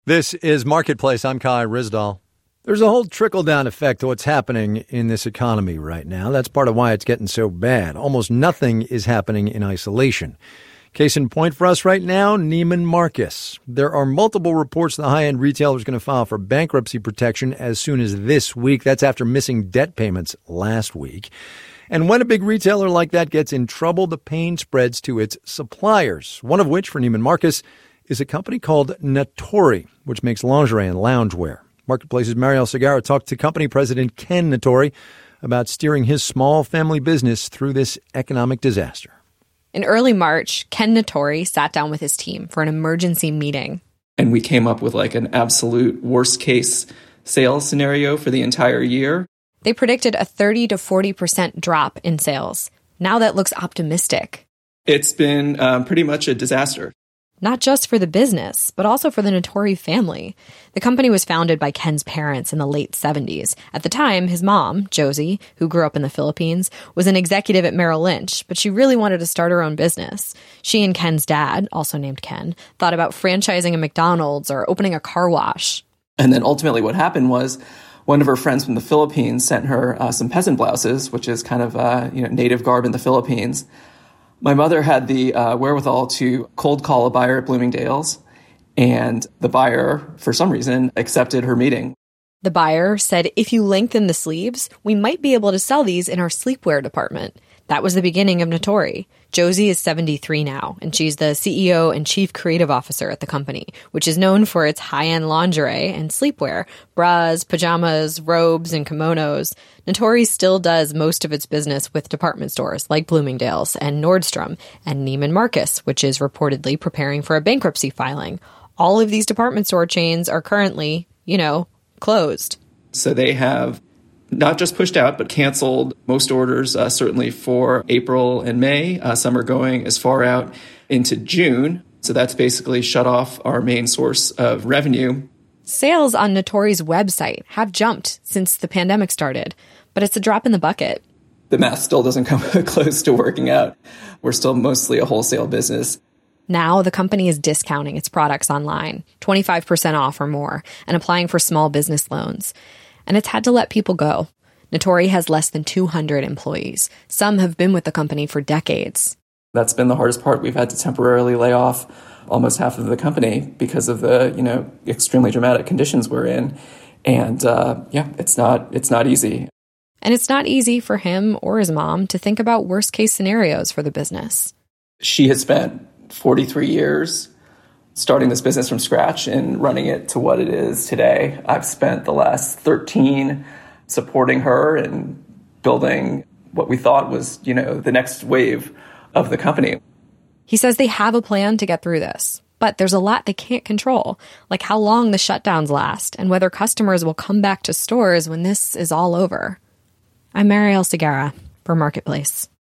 This is Marketplace. I'm Kai Ryssdal. There's a whole trickle-down effect to what's happening in this economy right now. That's part of why it's getting so bad. Almost nothing is happening in isolation. Case in point for us right now, Neiman Marcus. There are multiple reports the high-end retailer is going to file for bankruptcy protection as soon as this week. That's after missing debt payments last week. And when a big retailer like that gets in trouble, the pain spreads to its suppliers, one of which, for Neiman Marcus, is a company called Natori, which makes lingerie and loungewear. Marketplace's Marielle Segarra talked to company president Ken Natori about steering his small family business through this economic disaster. In early March, Ken Natori sat down with his team for an emergency meeting. And we came up with an absolute worst-case sales scenario for the entire year. They predicted a 30 to 40% drop in sales. Now that looks optimistic. It's been pretty much a disaster. Not just for the business, but also for the Natori family. The company was founded by Ken's parents in the late 70s. At the time, his mom, Josie, who grew up in the Philippines, was an executive at Merrill Lynch, but she really wanted to start her own business. She and Ken's dad, also named Ken, thought about franchising a McDonald's or opening a car wash. And then ultimately what happened was one of her friends from the Philippines sent her some peasant blouses, which is kind of native garb in the Philippines. My mother had the wherewithal to cold call a buyer at Bloomingdale's, and the buyer, for some reason, accepted her meeting. The buyer said, if you lengthen the sleeves, we might be able to sell these in our sleepwear department. That was the beginning of Natori. Josie is 73 now, and she's the CEO and chief creative officer at the company, which is known for its high-end lingerie and sleepwear, bras, pajamas, robes, and kimonos. Natori still does most of its business with department stores like Bloomingdale's and Nordstrom and Neiman Marcus, which is reportedly preparing for a bankruptcy filing. All of these department store chains are currently, closed. So they have not just pushed out, but canceled most orders, certainly for April and May. Some are going as far out into June. So that's basically shut off our main source of revenue. Sales on Natori's website have jumped since the pandemic started, but it's a drop in the bucket. The math still doesn't come close to working out. We're still mostly a wholesale business. Now the company is discounting its products online, 25% off or more, and applying for small business loans. And it's had to let people go. Natori has less than 200 employees. Some have been with the company for decades. That's been the hardest part. We've had to temporarily lay off almost half of the company because of the, extremely dramatic conditions we're in. And it's not easy. And it's not easy for him or his mom to think about worst case scenarios for the business. She has spent 43 years starting this business from scratch and running it to what it is today. I've spent the last 13 supporting her and building what we thought was, the next wave of the company. He says they have a plan to get through this, but there's a lot they can't control, like how long the shutdowns last and whether customers will come back to stores when this is all over. I'm Marielle Segarra for Marketplace.